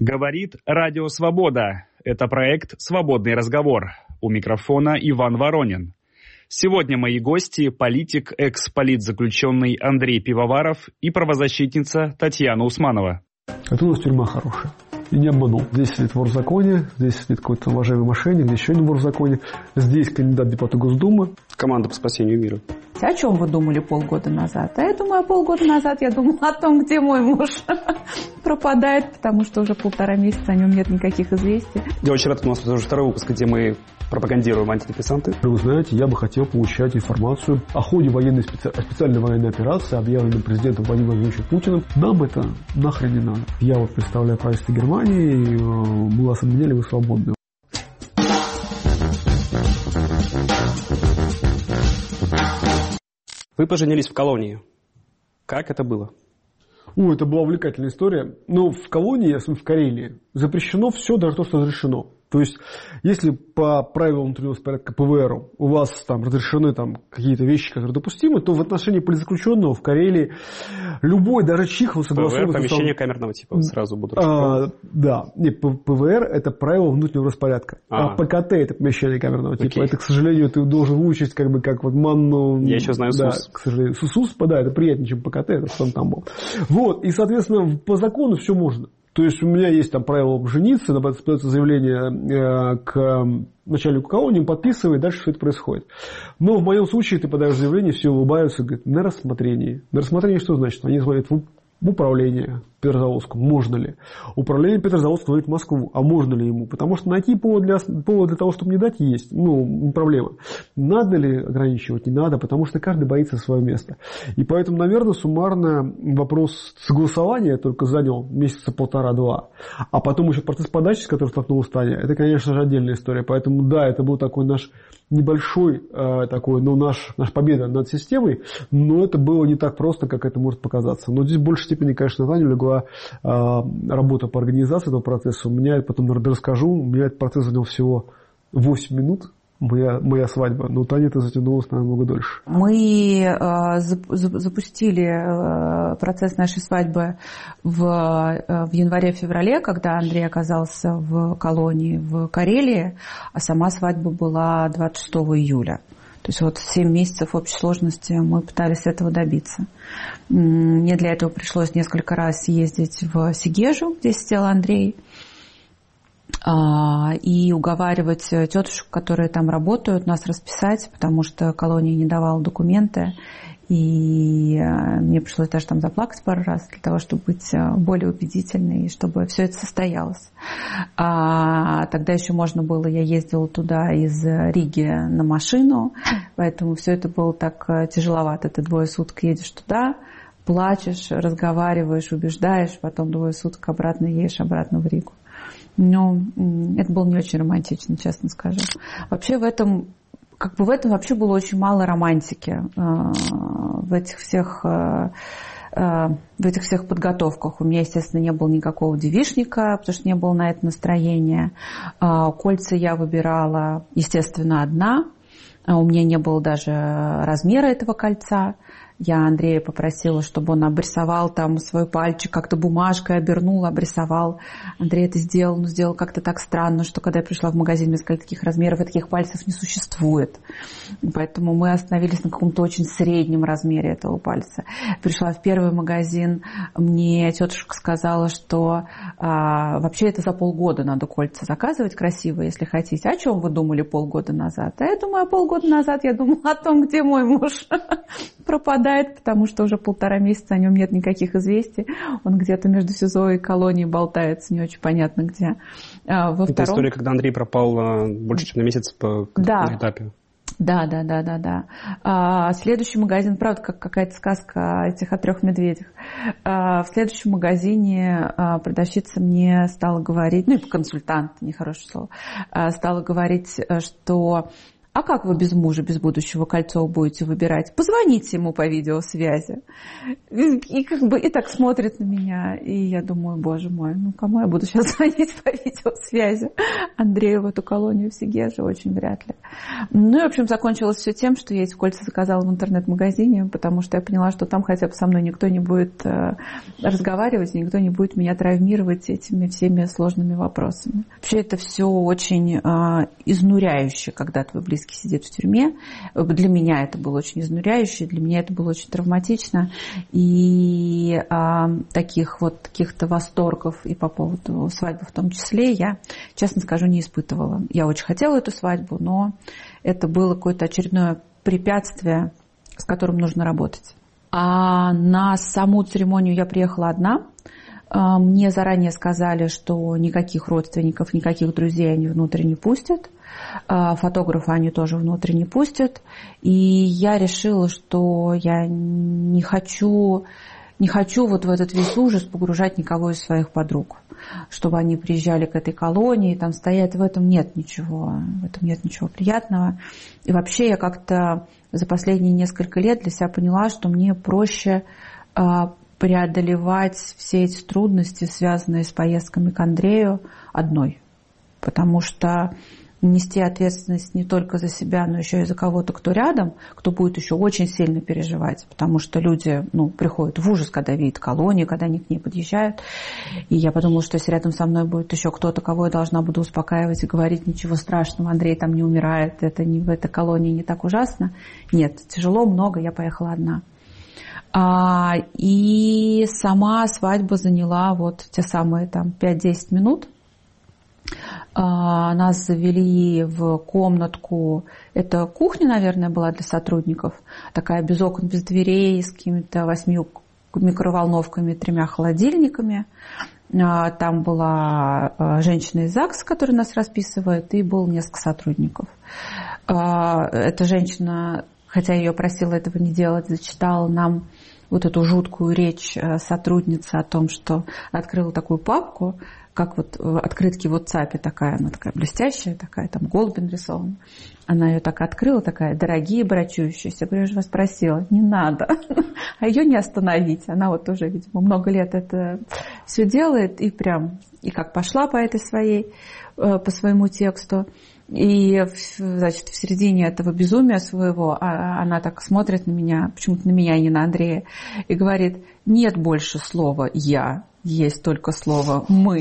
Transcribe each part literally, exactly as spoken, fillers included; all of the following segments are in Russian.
Говорит Радио Свобода. Это проект «Свободный разговор». У микрофона Иван Воронин. Сегодня мои гости – политик, экс-политзаключенный Андрей Пивоваров и правозащитница Татьяна Усманова. Это у нас тюрьма хорошая. И не обманул. Здесь сидит вор в законе, здесь сидит какой-то уважаемый мошенник, здесь еще один вор в законе, здесь кандидат в депутаты Госдумы. Команда по спасению мира. О чем вы думали полгода назад? А я думаю, полгода назад я думала о том, где мой муж пропадает, потому что уже полтора месяца о нем нет никаких известий. Я очень рад, у нас уже второй выпуск, где мы пропагандируем антидепрессанты. Вы знаете, я бы хотел получать информацию о ходе военной специ... специальной военной операции, объявленной президентом Владимиром Владимировичем Путиным. Нам это нахрен не надо. Я вот представляю правительство Германии, и мы вас обменяли, вы свободны. Вы поженились в колонии. Как это было? Ну, это была увлекательная история. Но в колонии, в Карелии, запрещено все, даже то, что разрешено. То есть, если по правилам внутреннего порядка ПВР у вас там разрешены там, какие-то вещи, которые допустимы, то в отношении политзаключенного в Карелии любой, даже чих, согласован... ПВР – помещение камерного типа, сразу буду а, Да, нет, ПВР – это правило внутреннего распорядка, а, а ПКТ – это помещение камерного типа. Окей. Это, к сожалению, ты должен выучить как бы как вот манну... Я еще знаю да, СУС. К сожалению, СУС, да, это приятнее, чем ПКТ, это что он там был. Вот, и, соответственно, по закону все можно. То есть у меня есть там правило жениться, подается заявление э, к начальнику колонии, он подписывает, дальше все это происходит. Но в моем случае ты подаешь заявление, все улыбаются, говорят, на рассмотрении. На рассмотрении что значит? Они звонят в управление Петрозаводскому, можно ли? Управление Петрозаводского говорит в Москву, а можно ли ему? Потому что найти повод для, повод для того, чтобы не дать, есть. Ну, не проблема. Надо ли ограничивать? Не надо, потому что каждый боится свое место. И поэтому, наверное, суммарно вопрос согласования только занял месяца полтора-два. А потом еще процесс подачи, который столкнул стадия, это, конечно же, отдельная история. Поэтому, да, это был такой наш небольшой, э, такой, ну, наш, наша победа над системой, но это было не так просто, как это может показаться. Но здесь в большей степени, конечно, Таню легла э, работа по организации этого процесса. У меня, потом расскажу, у меня этот процесс занял всего восемь минут. Моя, моя свадьба, но Таня это затянулось намного дольше. Мы э, запустили э, процесс нашей свадьбы в, э, в январе-феврале, когда Андрей оказался в колонии в Карелии, а сама свадьба была двадцать шестого июля. То есть вот семь месяцев в общей сложности мы пытались этого добиться. Мне для этого пришлось несколько раз ездить в Сегежу, где сидел Андрей, и уговаривать тетушек, которые там работают, нас расписать, потому что колония не давала документы. И мне пришлось даже там заплакать пару раз для того, чтобы быть более убедительной, и чтобы все это состоялось. А тогда еще можно было, я ездила туда из Риги на машину, поэтому все это было так тяжеловато. Ты двое суток едешь туда, плачешь, разговариваешь, убеждаешь, потом двое суток обратно едешь, обратно в Ригу. Но это было не очень романтично, честно скажу. Вообще в этом, как бы в этом вообще было очень мало романтики в этих всех, в этих всех подготовках. У меня, естественно, не было никакого девичника, потому что не было на это настроения. Кольца я выбирала, естественно, одна. У меня не было даже размера этого кольца. Я Андрея попросила, чтобы он обрисовал там свой пальчик, как-то бумажкой обернул, обрисовал. Андрей это сделал, но сделал как-то так странно, что когда я пришла в магазин, мне сказали, таких размеров и таких пальцев не существует. Поэтому мы остановились на каком-то очень среднем размере этого пальца. Пришла в первый магазин, мне тетушка сказала, что а, вообще это за полгода надо кольца заказывать красивые, если хотите. О чем вы думали полгода назад? А я думаю, полгода назад я думала о том, где мой муж пропадает, потому что уже полтора месяца о нем нет никаких известий. Он где-то между СИЗО и колонией болтается, не очень понятно где. А, во Это втором... история, когда Андрей пропал больше, чем на месяц по да. этапе. Да, да, да, да, да. А, следующий магазин, правда, как какая-то сказка этих о трех медведях. А, в следующем магазине а, продавщица мне стала говорить, ну и консультант, нехорошее слово, а, стала говорить, что а как вы без мужа, без будущего Кольцова будете выбирать? Позвоните ему по видеосвязи. И, и как бы и так смотрит на меня. И я думаю, боже мой, ну кому я буду сейчас звонить по видеосвязи? Андрею в эту колонию в Сегеже очень вряд ли. Ну и, в общем, закончилось все тем, что я эти кольца заказала в интернет-магазине, потому что я поняла, что там хотя бы со мной никто не будет э, разговаривать, никто не будет меня травмировать этими всеми сложными вопросами. Вообще это все очень э, изнуряюще, когда твой близкий сидит в тюрьме. Для меня это было очень изнуряюще, для меня это было очень травматично. И а, таких вот каких-то восторгов и по поводу свадьбы в том числе я, честно скажу, не испытывала. Я очень хотела эту свадьбу, но это было какое-то очередное препятствие, с которым нужно работать. А на саму церемонию я приехала одна. Мне заранее сказали, что никаких родственников, никаких друзей они внутрь не пустят. Фотографа они тоже внутрь не пустят. И я решила, что я не хочу, не хочу вот в этот весь ужас погружать никого из своих подруг. Чтобы они приезжали к этой колонии, там стоять, в этом нет ничего, в этом нет ничего приятного. И вообще я как-то за последние несколько лет для себя поняла, что мне проще преодолевать все эти трудности, связанные с поездками к Андрею, одной. Потому что нести ответственность не только за себя, но еще и за кого-то, кто рядом, кто будет еще очень сильно переживать. Потому что люди ну, приходят в ужас, когда видят колонию, когда они к ней подъезжают. И я подумала, что если рядом со мной будет еще кто-то, кого я должна буду успокаивать и говорить, ничего страшного, Андрей там не умирает, это не в этой колонии не так ужасно. Нет, тяжело, много, я поехала одна. А, и сама свадьба заняла вот те самые там пять-десять минут. А, нас завели в комнатку, это кухня, наверное, была для сотрудников, такая без окон, без дверей, с какими-то восьмью микроволновками, тремя холодильниками. А, там была женщина из ЗАГСа, которая нас расписывает, и было несколько сотрудников. А, эта женщина, хотя я ее просила этого не делать, зачитала нам вот эту жуткую речь сотрудницы о том, что открыла такую папку, как вот открытки в WhatsApp, такая, она такая блестящая, такая, там голубь нарисован. Она ее так открыла, такая, дорогие брачующиеся. Я говорю, я же вас просила, не надо. А ее не остановить. Она вот уже, видимо, много лет это все делает, и прям, и как пошла по этой своей, по своему тексту. И, значит, в середине этого безумия своего она так смотрит на меня, почему-то на меня, а не на Андрея, и говорит, нет больше слова «я», есть только слово «мы».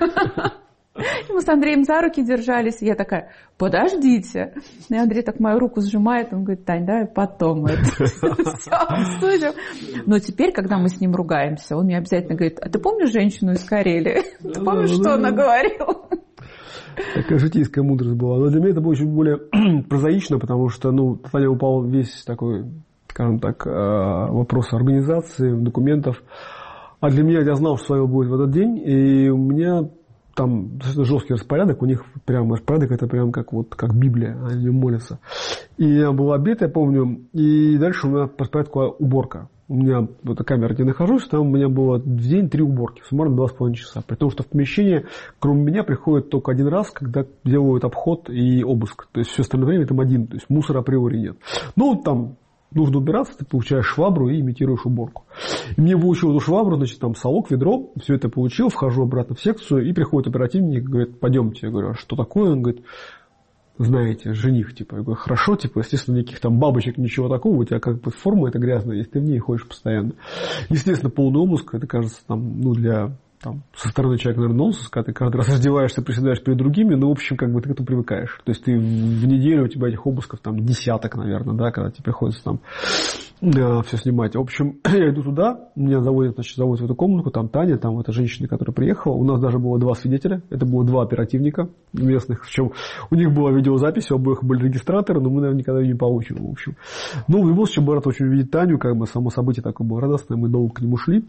И мы с Андреем за руки держались, и я такая, подождите. И Андрей так мою руку сжимает, он говорит, Тань, давай потом это все обсудим. Но теперь, когда мы с ним ругаемся, он мне обязательно говорит, а ты помнишь женщину из Карелии? Ты помнишь, что она говорила? Такая житейская мудрость была. Но для меня это было очень более прозаично, потому что, ну, Таня упал весь такой, скажем так, вопрос организации, документов. А для меня, я знал, что свадьба будет в этот день, и у меня там достаточно жесткий распорядок, у них прям распорядок, это прям как, вот, как Библия, они молятся. И был обед, я помню, и дальше у меня по распорядку уборка. У меня в этой камере, где я нахожусь, там у меня было в день три уборки, суммарно два с половиной часа. При том, что в помещение, кроме меня, приходит только один раз, когда делают обход и обыск. То есть все остальное время там один, то есть мусора априори нет. Ну, там нужно убираться, ты получаешь швабру и имитируешь уборку. И мне выучил эту швабру, значит, там совок, ведро, все это получил, вхожу обратно в секцию, и приходит оперативник, говорит, пойдемте. Я говорю, а что такое? Он говорит, знаете, жених, типа. Я говорю, хорошо, типа, естественно, никаких там бабочек, ничего такого, у тебя как бы форма эта грязная, если ты в ней ходишь постоянно. Естественно, полный обыск, это кажется, там, ну, для... Там, со стороны человека, наверное, нонсенс, когда ты каждый раз раздеваешься, приседаешь перед другими, но, в общем, как бы ты к этому привыкаешь. То есть ты в неделю, у тебя этих обысков там десяток, наверное, да, когда тебе приходится там да, все снимать. В общем, я иду туда, меня заводят, значит, заводят в эту комнату, там Таня, там эта женщина, которая приехала. У нас даже было два свидетеля, это было два оперативника местных, причем у них была видеозапись, у обоих были регистраторы, но мы, наверное, никогда ее не получим, в общем. Ну, в любом случае, был рад очень увидеть Таню, как бы само событие такое было радостное, мы долго к нему шли.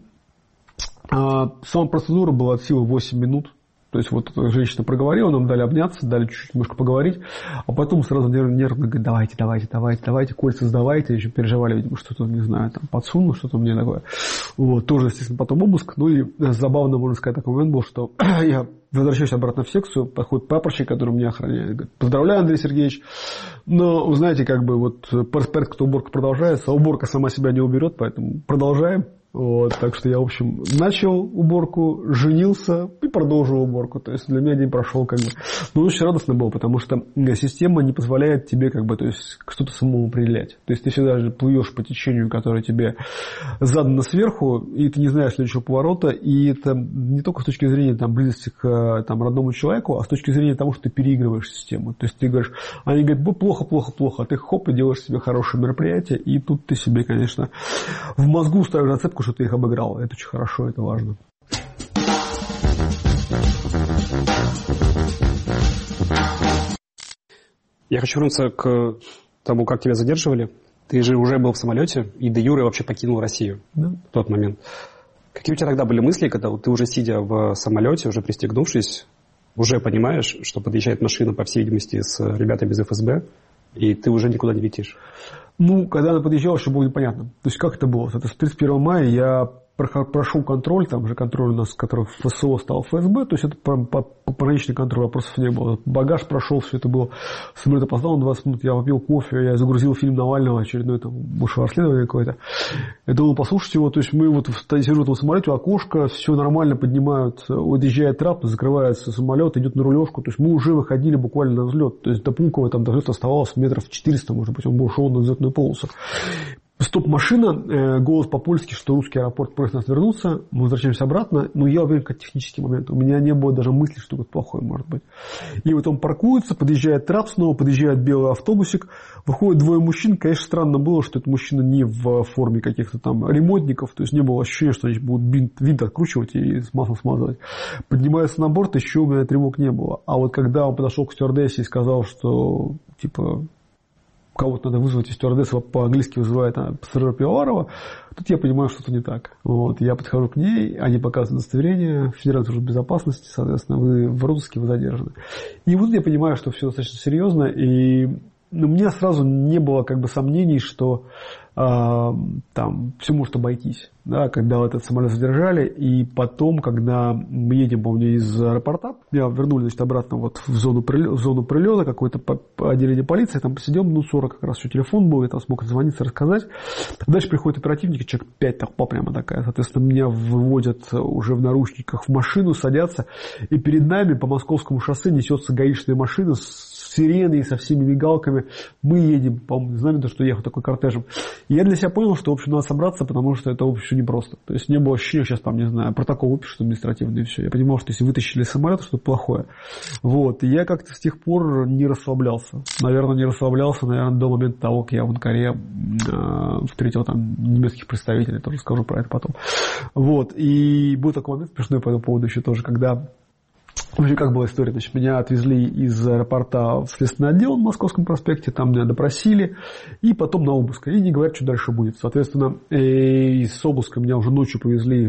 А сама процедура была от силы восемь минут. То есть вот женщина проговорила, нам дали обняться, дали чуть-чуть немножко поговорить, а потом сразу нервно говорит, давайте, давайте, давайте, давайте, кольца сдавайте. Еще переживали, видимо, что-то, не знаю, там подсуну, что-то мне такое. Вот, тоже, естественно, потом обыск. Ну и забавно, можно сказать, такой момент был, что я возвращаюсь обратно в секцию, подходит прапорщик, который меня охраняет, говорит: поздравляю, Андрей Сергеевич, но, вы знаете, как бы вот перспектива уборка продолжается, а уборка сама себя не уберет, поэтому продолжаем. Вот, так что я, в общем, начал уборку, женился и продолжил уборку. То есть для меня день прошел как бы... Ну, очень радостно было, потому что система не позволяет тебе как бы, то есть, что-то самому определять. То есть ты всегда же плывешь по течению, которое тебе задано сверху, и ты не знаешь следующего поворота. И это не только с точки зрения там, близости к там, родному человеку, а с точки зрения того, что ты переигрываешь систему. То есть ты говоришь, они говорят: плохо, плохо, плохо, а ты хоп, и делаешь себе хорошее мероприятие, и тут ты себе, конечно, в мозгу ставишь зацепку, что ты их обыграл. Это очень хорошо, это важно. Я хочу вернуться к тому, как тебя задерживали. Ты же уже был в самолете и де юре вообще покинул Россию, да, в тот момент. Какие у тебя тогда были мысли, когда ты уже сидя в самолете, уже пристегнувшись, уже понимаешь, что подъезжает машина, по всей видимости, с ребятами из эф эс бэ, и ты уже никуда не летишь? Ну, когда она подъезжала, еще было непонятно. То есть, как это было? Это с тридцать первого мая я прошел контроль, там же контроль у нас, который в эс о стал эф эс бэ, то есть это пограничный контроль, вопросов не было. Багаж прошел, все это было. Самолет опоздал на двадцать минут, я попил кофе, я загрузил фильм Навального, очередное там высшее расследование какое-то. Я думал, послушать его, то есть мы вот сижу в этом самолете, окошко, все нормально, поднимают, отъезжает трап, закрывается самолет, идет на рулежку, то есть мы уже выходили буквально на взлет, то есть до Пулково там до взлета оставалось метров четыреста, может быть, он был ушел на взлетную полосу. Стоп-машина, голос по-польски, что русский аэропорт просит нас вернуться, мы возвращаемся обратно, но я уверен, как технический момент, у меня не было даже мысли, что это плохое может быть. И вот он паркуется, подъезжает трап снова, подъезжает белый автобусик, выходит двое мужчин, конечно, странно было, что это мужчина не в форме каких-то там ремонтников, то есть не было ощущения, что они будут винт, винт откручивать и с маслом смазывать. Поднимается на борт, еще у меня тревог не было. А вот когда он подошел к стюардессе и сказал, что типа... кого-то надо вызвать, и стюардесса по-английски вызывает пассажира Пивоварова, тут я понимаю, что-то не так. Вот, я подхожу к ней, они показывают удостоверение, Федеральной службы безопасности, соответственно, вы в розыске, вы задержаны. И вот я понимаю, что все достаточно серьезно, и ну, у меня сразу не было как бы сомнений, что э, там все может обойтись. Да, когда этот самолет задержали, и потом, когда мы едем, помню, из аэропорта, меня вернули, значит, обратно вот в зону, прилета, в зону прилета, какое-то отделение полиции, там посидел минут сорок, как раз еще телефон был, я там смог звониться, рассказать. Дальше приходят оперативники, человек пять, толпа прямо такая, соответственно, меня выводят уже в наручниках в машину, садятся, и перед нами по московскому шоссе несется гаишная машина с сиреной, со всеми мигалками. Мы едем, по-моему, знаем, что ехал такой кортежем. И я для себя понял, что, в общем, надо собраться, потому что это, в общем, непросто. То есть не было ощущения, сейчас там, не знаю, протокол выпишут административный, и все. Я понимал, что если вытащили из самолета, что-то плохое. Вот. И я как-то с тех пор не расслаблялся. Наверное, не расслаблялся, наверное, до момента того, как я в Анкаре э, встретил там немецких представителей, тоже скажу про это потом. Вот. И был такой момент смешной по этому поводу еще тоже, когда... В общем, как была история? Значит, меня отвезли из аэропорта в следственный отдел на Московском проспекте, там меня допросили, и потом на обыск. И не говорят, что дальше будет. Соответственно, из обыска меня уже ночью повезли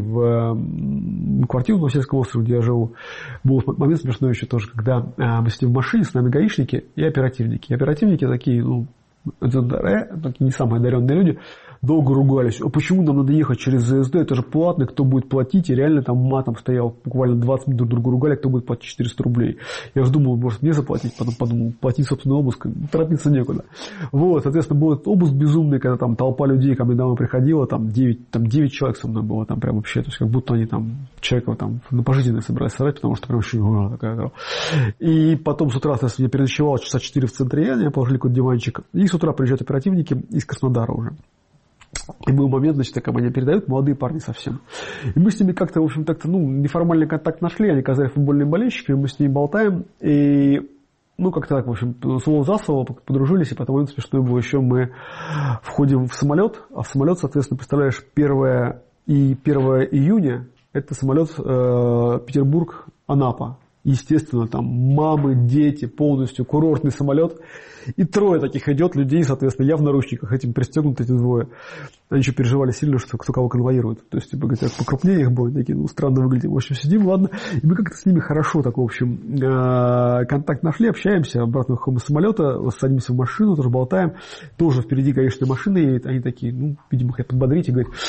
в квартиру на Васильевском острове, где я живу. Был момент смешной еще тоже, когда мы сидим в машине, с нами гаишники и оперативники. И оперативники такие, ну, такие не самые одаренные люди, долго ругались. А почему нам надо ехать через зэ эс дэ? Это же платно, кто будет платить? И реально там матом стоял, буквально двадцать минут друг другу ругали, кто будет платить четыреста рублей. Я же думал, может мне заплатить, потом подумал, платить собственный обыск, торопиться некуда. Вот, соответственно, был этот обыск безумный, когда там толпа людей ко мне домой приходила, там девять, там девять человек со мной было, там прям вообще, то есть как будто они там человека там на пожизненное собирались сажать, потому что прям вообще ура, такая. И потом с утра, соответственно, я переночевал часа четыре в центре, я положили какой-то диванчик, и с утра приезжают оперативники из Краснодара уже. И был момент, значит, так мне передают, молодые парни совсем. И мы с ними как-то, в общем, так-то, ну, неформальный контакт нашли, они оказались футбольными болельщиками, мы с ними болтаем, и, ну, как-то так, в общем, слово за слово подружились, и потом момент смешной был еще, мы входим в самолет, а в самолет, соответственно, представляешь, первое июня, это самолет э, Петербург-Анапа. Естественно, там мамы, дети, полностью курортный самолет. И трое таких идет людей, соответственно, я в наручниках, этим пристегнуты эти двое. Они еще переживали сильно, что кто кого конвоирует. То есть, типа, говорят, покрупнее их было, такие, ну, странно выглядим. В общем, сидим, ладно. И мы как-то с ними хорошо, так, в общем, контакт нашли, общаемся, обратно выходим из самолета, садимся в машину, тоже болтаем. Тоже впереди гаишная машина, и они такие, ну, видимо, хотят подбодрить, и говорят,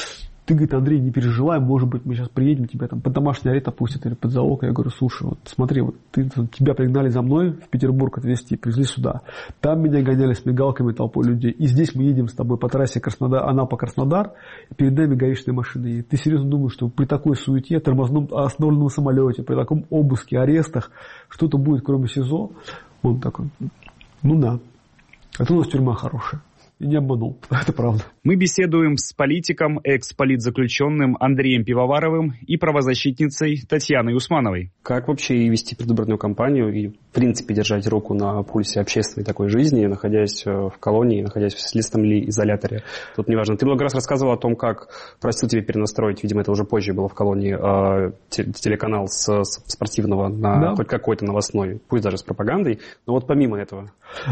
ты, говорит, Андрей, не переживай, может быть, мы сейчас приедем, тебя там под домашний арест опустят или под залог. Я говорю, слушай, вот смотри, вот ты, тебя пригнали за мной в Петербург отвезти, привезли сюда. Там меня гоняли с мигалками толпой людей. И здесь мы едем с тобой по трассе Краснодар, Анапа-Краснодар, и перед нами гаишные машины. И ты серьезно думаешь, что при такой суете, тормозном, остановленном самолете, при таком обыске, арестах, что-то будет, кроме СИЗО? Он такой, ну да, это у нас тюрьма хорошая. И не обманул. Это правда. Мы беседуем с политиком, экс-политзаключенным Андреем Пивоваровым и правозащитницей Татьяной Усмановой. Как вообще вести предвыборную кампанию и, в принципе, держать руку на пульсе общественной такой жизни, находясь в колонии, находясь в следственном ли изоляторе? Тут неважно. Ты много раз рассказывал о том, как просил тебя перенастроить, видимо, это уже позже было в колонии, телеканал с спортивного на да. хоть какой-то новостной, пусть даже с пропагандой. Но вот помимо этого.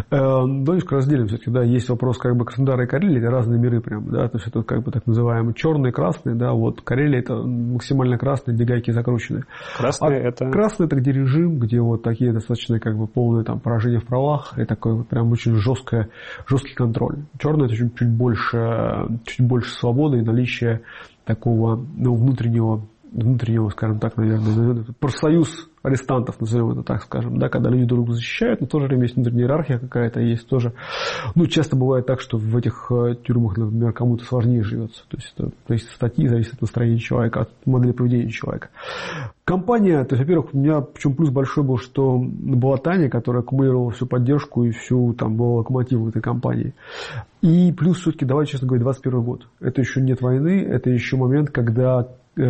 Давайте разделим все-таки, да, есть вопрос как бы Краснодара и Карелии, это разные миры прям, да, то есть это как бы так называемые черные, красные, да, вот Карелия это максимально красные, где гайки закручены. Красные а это? Красные это где режим, где вот такие достаточно как бы полные там поражения в правах и такой вот прям очень жесткое, жесткий контроль. Черные это чуть, чуть больше, чуть больше свободы и наличие такого, ну, внутреннего, внутреннего, скажем так, наверное, профсоюз арестантов, назовем это так, скажем, да, когда люди друг друга защищают, но в то же время есть внутренняя иерархия какая-то, есть тоже, ну, часто бывает так, что в этих тюрьмах, например, кому-то сложнее живется, то есть это зависит от статьи, зависит от настроения человека, от модели поведения человека. Компания, то есть, во-первых, у меня, причем плюс большой был, что была Таня, которая аккумулировала всю поддержку и всю, там, был локомотив этой компании. И плюс, все-таки, давайте честно говоря, двадцать первый год. Это еще нет войны, это еще момент, когда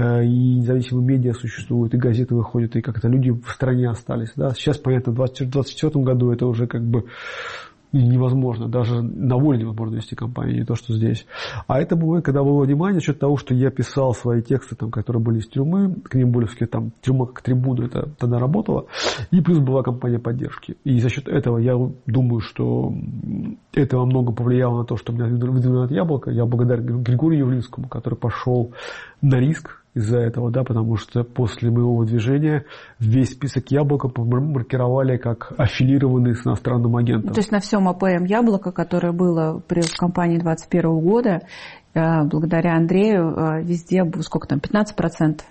и независимые медиа существуют, и газеты выходят, и как-то люди в стране остались. Да? Сейчас, понятно, в двадцать четвёртом году это уже как бы невозможно. Даже на воле невозможно вести кампанию, не то, что здесь. А это было, когда было внимание насчет того, что я писал свои тексты, там, которые были из тюрьмы, к ним были там тюрьма как трибуна, это тогда работало. И плюс была кампания поддержки. И за счет этого я думаю, что это во многом повлияло на то, что меня выдвинули от Яблока. Я благодарен Григорию Явлинскому, который пошел на риск из-за этого, да, потому что после моего выдвижения весь список Яблока маркировали как аффилированный с иностранным агентом. То есть на всем АПМ Яблоко, которое было при кампании двадцать первого года, благодаря Андрею везде, сколько там, пятнадцать процентов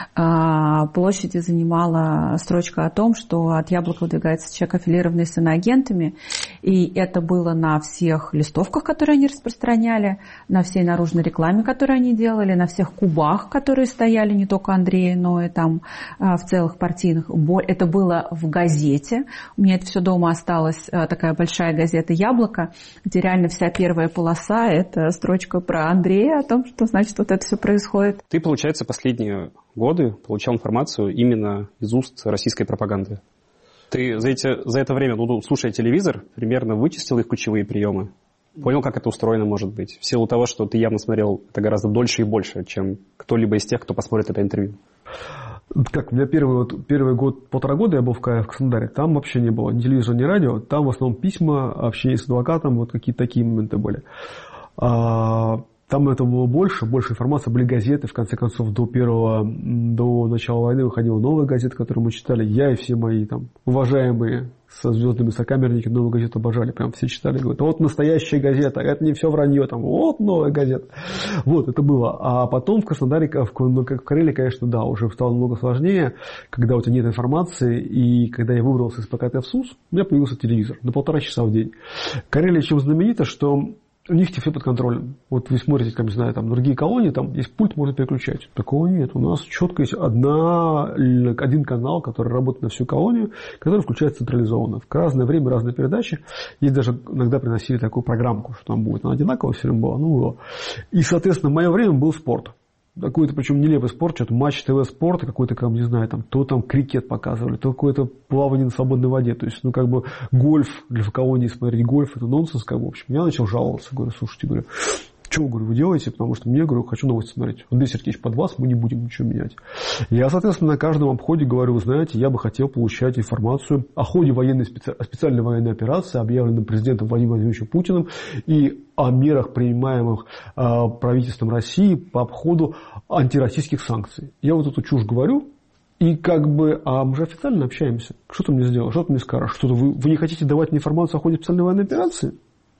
площади занимала строчка о том, что от Яблока выдвигается человек, аффилированный с иноагентами. И это было на всех листовках, которые они распространяли, на всей наружной рекламе, которую они делали, на всех кубах, которые стояли не только Андрея, но и там в целых партийных. Это было в газете. У меня это все дома осталось, такая большая газета «Яблоко», где реально вся первая полоса – это строчка про Андрея, о том, что, значит, вот это все происходит. Ты, получается, последние годы получал информацию именно из уст российской пропаганды. Ты за, эти, за это время, ну, слушая телевизор, примерно вычислил их ключевые приемы? Понял, как это устроено может быть? В силу того, что ты явно смотрел это гораздо дольше и больше, чем кто-либо из тех, кто посмотрит это интервью. Как, у меня первый, вот, первый год, полтора года я был в, в Краснодаре, там вообще не было ни телевизора, ни радио, там в основном письма, общение с адвокатом, вот какие-то такие моменты были. А, там этого было больше, больше информации, были газеты, в конце концов, до первого, до начала войны выходила новая газета, которую мы читали, я и все мои там уважаемые со звездами сокамерники новую газету обожали, прям все читали, говорят, вот настоящая газета, это не все вранье, там, вот новая газета. Вот, это было. А потом в Краснодаре, в, в Карелии, конечно, да, уже стало намного сложнее, когда у тебя нет информации, и когда я выбрался из ПКТ в СУС, у меня появился телевизор на полтора часа в день. Карелия чем знаменита, что у них все под контролем. Вот вы смотрите, там, не знаю, там другие колонии, там есть пульт, можно переключать. Такого нет. У нас четко есть одна, один канал, который работает на всю колонию, который включается централизованно. В разное время, разные передачи. Есть даже иногда приносили такую программку, что там будет. Она одинаково все время была, ну было. И, соответственно, в мое время был спорт. Какой-то, причем нелепый спорт, что-то матч ТВ спорт, какой-то, как, не знаю, там, то там крикет показывали, то какое-то плавание на свободной воде. То есть, ну, как бы, гольф, для в колонии смотреть гольф, это нонсенс, как бы, в общем. Я начал жаловаться, говорю, слушайте, говорю, что, говорю, вы делаете? Потому что мне, говорю, хочу новости смотреть. Андрей Сергеевич, под вас мы не будем ничего менять. Я, соответственно, на каждом обходе говорю, вы знаете, я бы хотел получать информацию о ходе военной, специ... специальной военной операции, объявленной президентом Владимиром Владимировичем Путиным, и о мерах, принимаемых э, правительством России по обходу антироссийских санкций. Я вот эту чушь говорю, и как бы, а мы же официально общаемся. Что ты мне сделал? Что ты мне скажешь? Что-то вы, вы не хотите давать мне информацию о ходе специальной военной операции?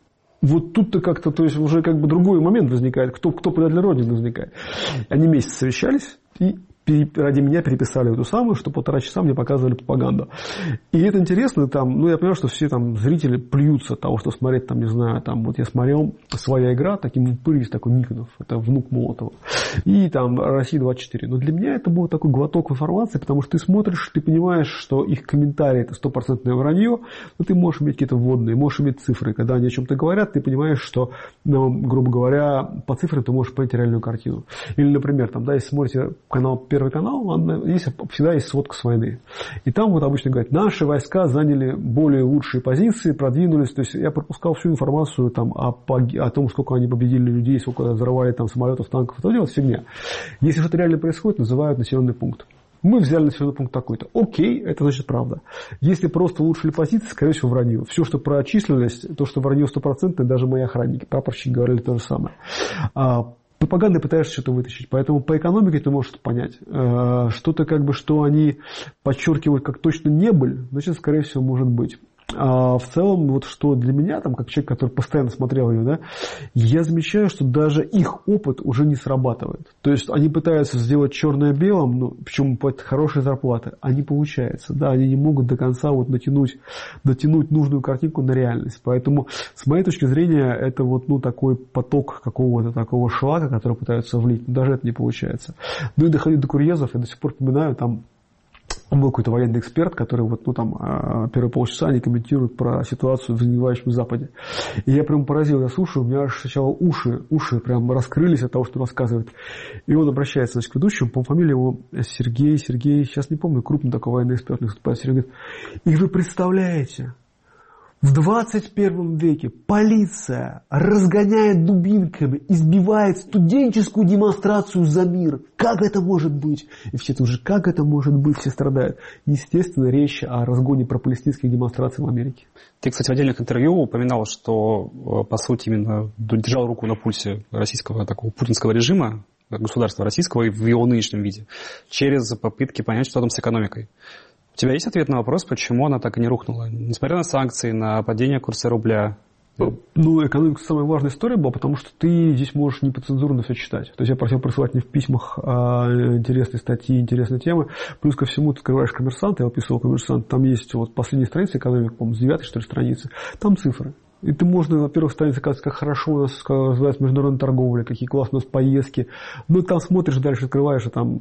Вот тут-то как-то, то есть уже как бы другой момент возникает, кто, кто предатель Родины возникает. Они месяц совещались и ради меня переписали эту самую, что полтора часа мне показывали пропаганду. И это интересно, там, ну, я понимаю, что все там зрители плюются от того, что смотреть, там, не знаю, там, вот я смотрел «Своя игра», таким пырис такой Никонов, это внук Молотова, и там «Россия двадцать четыре». Но для меня это был такой глоток информации, потому что ты смотришь, ты понимаешь, что их комментарии это стопроцентное вранье, но ты можешь иметь какие-то вводные, можешь иметь цифры. Когда они о чем-то говорят, ты понимаешь, что, ну, грубо говоря, по цифрам ты можешь понять реальную картину. Или, например, там, да, если смотрите канал Первый канал, есть, всегда есть сводка с войны. И там вот обычно говорят, наши войска заняли более лучшие позиции, продвинулись. То есть я пропускал всю информацию там, о, о том, сколько они победили людей, сколько взорвали там, самолетов, танков. Это дело фигня. Если что-то реально происходит, называют населенный пункт. Мы взяли населенный пункт такой-то. Окей, это значит правда. Если просто улучшили позиции, скорее всего, вранье. Все, что про численность, то, что вранье стопроцентное, даже мои охранники, прапорщики говорили то же самое. Пропагандой пытаешься что-то вытащить. Поэтому по экономике ты можешь понять. Что-то, как бы, что они подчеркивают как точно не были, значит, скорее всего, может быть. А в целом, вот что для меня, там, как человек, который постоянно смотрел ее, да, я замечаю, что даже их опыт уже не срабатывает. То есть они пытаются сделать черное белым, ну, причем под хорошие зарплаты, а не получается. Да, они не могут до конца вот натянуть, дотянуть нужную картинку на реальность. Поэтому, с моей точки зрения, это вот, ну, такой поток какого-то такого шлака, который пытаются влить. Даже это не получается. Ну и доходить до курьезов, я до сих пор вспоминаю, там, был какой-то военный эксперт, который вот, ну, там, первые полчаса они комментируют про ситуацию в загнивающем Западе. И я прям поразил, я слушаю, у меня аж сначала уши, уши прям раскрылись от того, что он рассказывает. И он обращается, значит, к ведущему, по фамилии его Сергей, Сергей, сейчас не помню, крупный такой военный эксперт, Сергей говорит, и вы представляете, в двадцать первом веке полиция разгоняет дубинками, избивает студенческую демонстрацию за мир. Как это может быть? И все тут же, как это может быть? Все страдают. Естественно, речь о разгоне пропалестинских демонстраций в Америке. Ты, кстати, в отдельных интервью упоминал, что, по сути, именно держал руку на пульсе российского такого путинского режима, государства российского в его нынешнем виде, через попытки понять, что там с экономикой. У тебя есть ответ на вопрос, почему она так и не рухнула? Несмотря на санкции, на падение курса рубля. Ну, экономика самая важная история была, потому что ты здесь можешь неподцензурно все читать. То есть я просил присылать мне в письмах а, интересные статьи, интересные темы. Плюс ко всему ты открываешь «Коммерсант», я описывал «Коммерсант», там есть вот последняя страница экономики, по-моему, с девятой, что ли, страницы. Там цифры. И ты можно, во-первых, страница сказать, как хорошо у нас называется международная торговля, какие классные у нас поездки. Ну, там смотришь дальше, открываешь, и там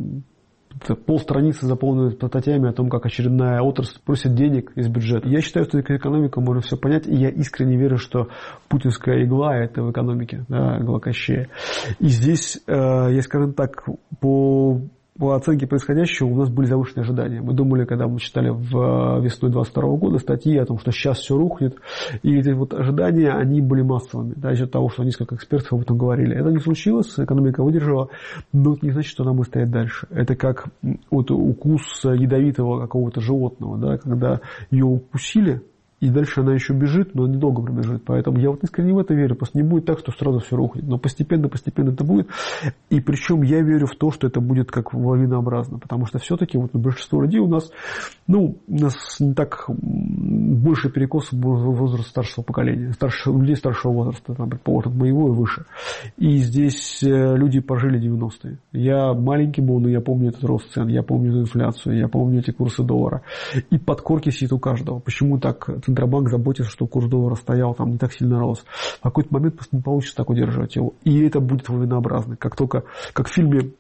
полстраницы заполнены статьями о том, как очередная отрасль просит денег из бюджета. Я считаю, что экономика можно все понять, и я искренне верю, что путинская игла – это в экономике, да, игла Кощея. И здесь, э, я скажу так, по... По оценке происходящего у нас были завышенные ожидания. Мы думали, когда мы читали в весной двадцать второго года статьи о том, что сейчас все рухнет, и эти вот ожидания, они были массовыми, да, из-за того, что несколько экспертов об этом говорили. Это не случилось, экономика выдержала, но это не значит, что она будет стоять дальше. Это как вот укус ядовитого какого-то животного, да, когда ее укусили, и дальше она еще бежит, но недолго пробежит. Поэтому я вот искренне в это верю. Просто не будет так, что сразу все рухнет. Но постепенно, постепенно это будет. И причем я верю в то, что это будет как лавинообразно. Потому что все-таки вот большинство людей у нас, ну, у нас не так больше перекос в возраст старшего поколения. Старше, людей старшего возраста, там, предположим, моего и выше. И здесь люди прожили девяностые. Я маленький был, но я помню этот рост цен, я помню эту инфляцию, я помню эти курсы доллара. И подкорки сидит у каждого. Почему так? Центробанк заботится, что курс доллара стоял, там не так сильно рос. В какой-то момент просто не получится так удерживать его. И это будет лавинообразно. Как только, как в фильме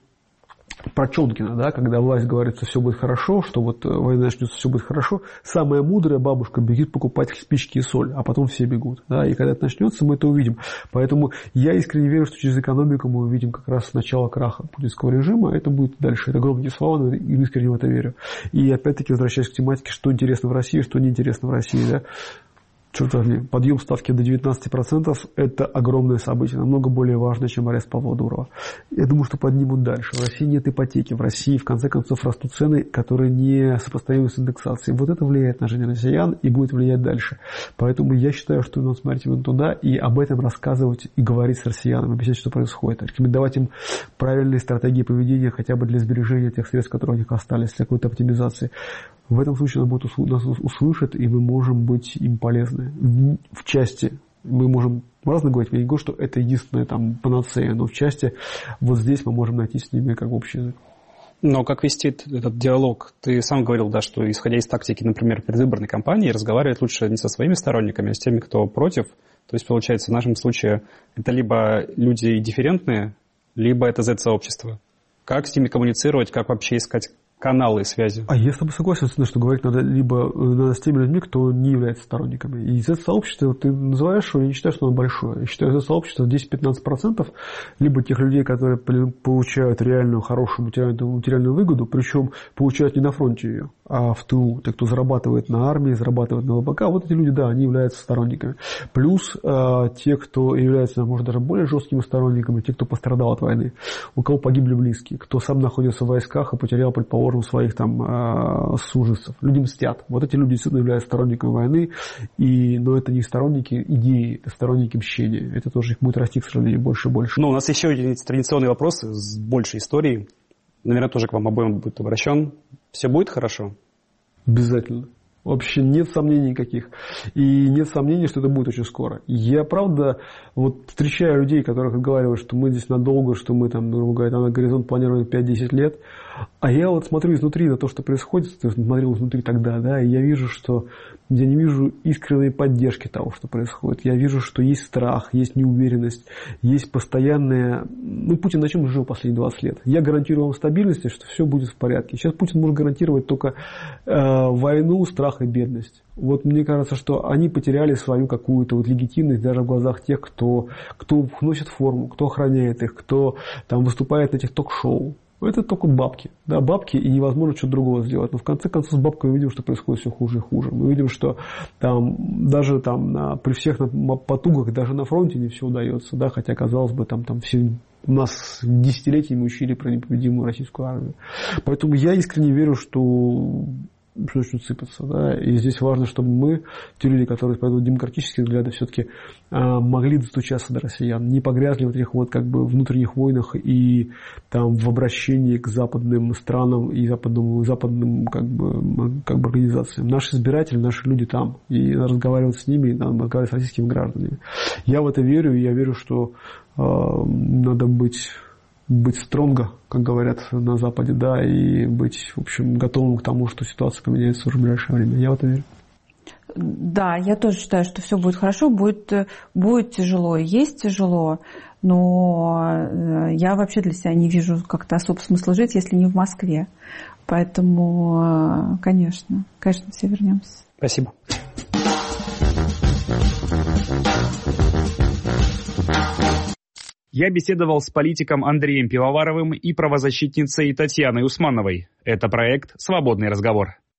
про Чонкина, да, когда власть говорит, что все будет хорошо, что вот война начнется, все будет хорошо, самая мудрая бабушка бегит покупать спички и соль, а потом все бегут. Да, и когда это начнется, мы это увидим. Поэтому я искренне верю, что через экономику мы увидим как раз начало краха путинского режима, это будет дальше. Это громкие слова, но я искренне в это верю. И опять-таки, возвращаясь к тематике, что интересно в России, что неинтересно в России, да. Черт возьми, подъем ставки до девятнадцати процентов – это огромное событие, намного более важное, чем арест Павла Дурова. Я думаю, что поднимут дальше. В России нет ипотеки, в России, в конце концов, растут цены, которые не сопоставимы с индексацией. Вот это влияет на жизнь россиян и будет влиять дальше. Поэтому я считаю, что надо смотреть именно туда и об этом рассказывать и говорить с россиянами, объяснять, что происходит. Рекомендовать им правильные стратегии поведения хотя бы для сбережения тех средств, которые у них остались, для какой-то оптимизации. В этом случае нас услышат, и мы можем быть им полезны в части Мы можем разно говорить, я не говорю, что это единственная там панацея, но в части вот здесь мы можем найти с ними как общий язык. Но как вести этот диалог? Ты сам говорил, да, что исходя из тактики, например, предвыборной кампании, разговаривать лучше не со своими сторонниками, а с теми, кто против. То есть, получается, в нашем случае это либо люди дифферентные, либо это зет-сообщество. Как с ними коммуницировать, как вообще искать каналы связи? А я с тобой согласен, что говорить надо либо надо с теми людьми, кто не является сторонниками. И зет-сообщество, вот ты называешь его, я не считаю, что оно большое. Я считаю, зет-сообщество десять-пятнадцать процентов либо тех людей, которые получают реальную, хорошую материальную, материальную выгоду, причем получают не на фронте ее, а в тылу. Те, кто зарабатывает на армии, зарабатывает на ЛБК, вот эти люди, да, они являются сторонниками. Плюс э, те, кто являются, может, даже более жесткими сторонниками, те, кто пострадал от войны, у кого погибли близкие, кто сам находится в войсках и потерял, предположим, своих там э, суженцев. Люди мстят. Вот эти люди действительно являются сторонниками войны, и, но это не сторонники идеи, это сторонники мщения. Это тоже их будет расти, к сожалению, больше и больше. Ну, у нас еще один традиционный вопрос с большей историей. Наверное, тоже к вам обоим будет обращен. Все будет хорошо? Обязательно. Вообще нет сомнений никаких. И нет сомнений, что это будет очень скоро. Я, правда, вот встречаю людей, которые говорят, что мы здесь надолго, что мы там, грубо говоря, на горизонт планируем пять-десять лет. А я вот смотрю изнутри на то, что происходит, то есть смотрел изнутри тогда, да, и я вижу, что я не вижу искренней поддержки того, что происходит. Я вижу, что есть страх, есть неуверенность, есть постоянная... Ну, Путин на чем жил последние двадцать лет? Я гарантирую вам стабильность, что все будет в порядке. Сейчас Путин может гарантировать только э, войну, страх и бедность. Вот мне кажется, что они потеряли свою какую-то вот легитимность даже в глазах тех, кто, кто носит форму, кто охраняет их, кто там выступает на этих ток-шоу. Это только бабки. Да, бабки, и невозможно что-то другого сделать. Но в конце концов с бабкой мы видим, что происходит все хуже и хуже. Мы видим, что там, даже там, на, при всех на, потугах, даже на фронте не все удается. Да, хотя, казалось бы, там, там все, нас десятилетиями учили про непобедимую российскую армию. Поэтому я искренне верю, что что начнут сыпаться. Да? И здесь важно, чтобы мы, те люди, которые исповедуют демократические взгляды, все-таки а, могли достучаться до россиян, не погрязли в этих вот как бы внутренних войнах и там в обращении к западным странам и западным, западным как бы, как бы организациям. Наши избиратели, наши люди там, и разговаривать с ними, и там, разговаривать с российскими гражданами. Я в это верю, и я верю, что а, надо быть быть стронго, как говорят на Западе, да, и быть, в общем, готовым к тому, что ситуация поменяется уже в ближайшее время. Я в это верю. Да, я тоже считаю, что все будет хорошо, будет, будет тяжело, есть тяжело, но я вообще для себя не вижу как-то особо смысла жить, если не в Москве. Поэтому, конечно, конечно, все вернемся. Спасибо. Я беседовал с политиком Андреем Пивоваровым и правозащитницей Татьяной Усмановой. Это проект «Свободный разговор».